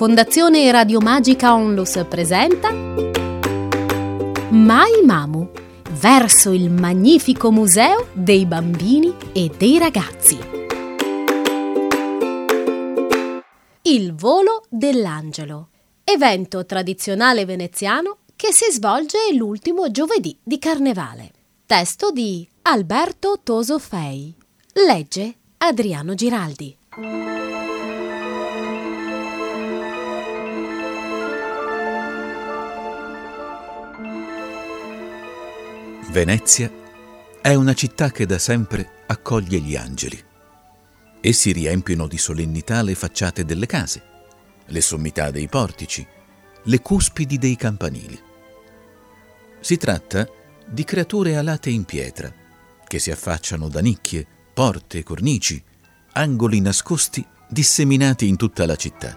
Fondazione Radio Magica Onlus presenta Mai Mamu, verso il magnifico museo dei bambini e dei ragazzi. Il volo dell'angelo, evento tradizionale veneziano che si svolge l'ultimo giovedì di Carnevale. Testo di Alberto Toso Fei. Legge Adriano Giraldi. Venezia è una città che da sempre accoglie gli angeli. Essi riempiono di solennità le facciate delle case, le sommità dei portici, le cuspidi dei campanili. Si tratta di creature alate in pietra, che si affacciano da nicchie, porte, cornici, angoli nascosti disseminati in tutta la città.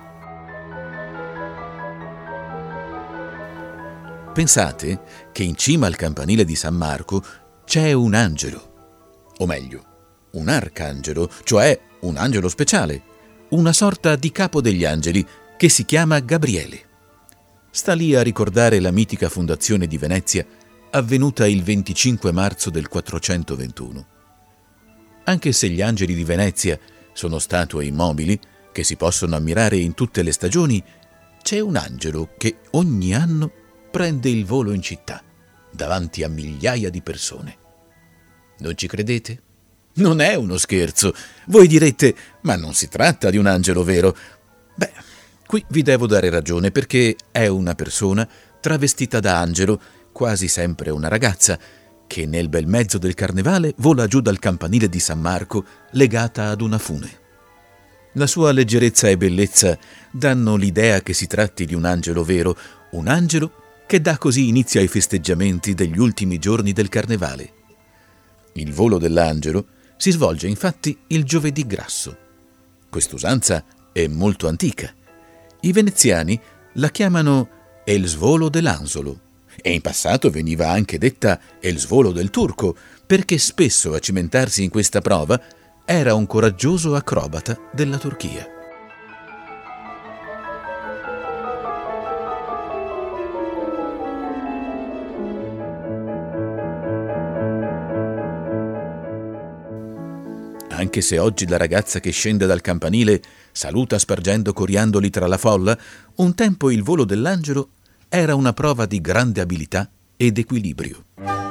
Pensate che in cima al campanile di San Marco c'è un angelo, o meglio, un arcangelo, cioè un angelo speciale, una sorta di capo degli angeli che si chiama Gabriele. Sta lì a ricordare la mitica fondazione di Venezia avvenuta il 25 marzo del 421. Anche se gli angeli di Venezia sono statue immobili che si possono ammirare in tutte le stagioni, c'è un angelo che ogni anno prende il volo in città, davanti a migliaia di persone. Non ci credete? Non è uno scherzo. Voi direte, ma non si tratta di un angelo vero. Beh, qui vi devo dare ragione, perché è una persona travestita da angelo, quasi sempre una ragazza, che nel bel mezzo del carnevale vola giù dal campanile di San Marco legata ad una fune. La sua leggerezza e bellezza danno l'idea che si tratti di un angelo vero, un angelo che dà così inizio ai festeggiamenti degli ultimi giorni del carnevale. Il volo dell'angelo si svolge infatti il giovedì grasso. Quest'usanza è molto antica. I veneziani la chiamano el svolo dell'anzolo e in passato veniva anche detta el svolo del turco, perché spesso a cimentarsi in questa prova era un coraggioso acrobata della Turchia. Anche se oggi la ragazza che scende dal campanile saluta spargendo coriandoli tra la folla, un tempo il volo dell'angelo era una prova di grande abilità ed equilibrio.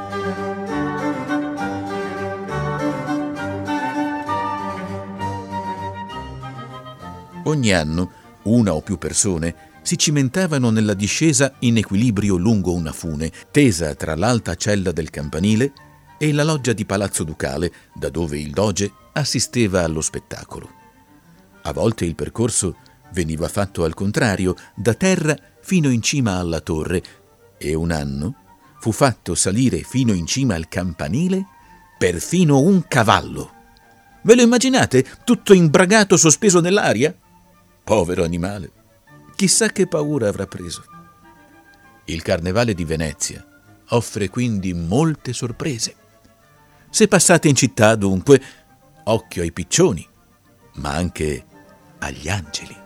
Ogni anno una o più persone si cimentavano nella discesa in equilibrio lungo una fune, tesa tra l'alta cella del campanile e la loggia di Palazzo Ducale, da dove il doge assisteva allo spettacolo. A volte il percorso veniva fatto al contrario, da terra fino in cima alla torre, e un anno fu fatto salire fino in cima al campanile perfino un cavallo. Ve lo immaginate? Tutto imbragato, sospeso nell'aria? Povero animale! Chissà che paura avrà preso. Il Carnevale di Venezia offre quindi molte sorprese. Se passate in città, dunque, occhio ai piccioni, ma anche agli angeli.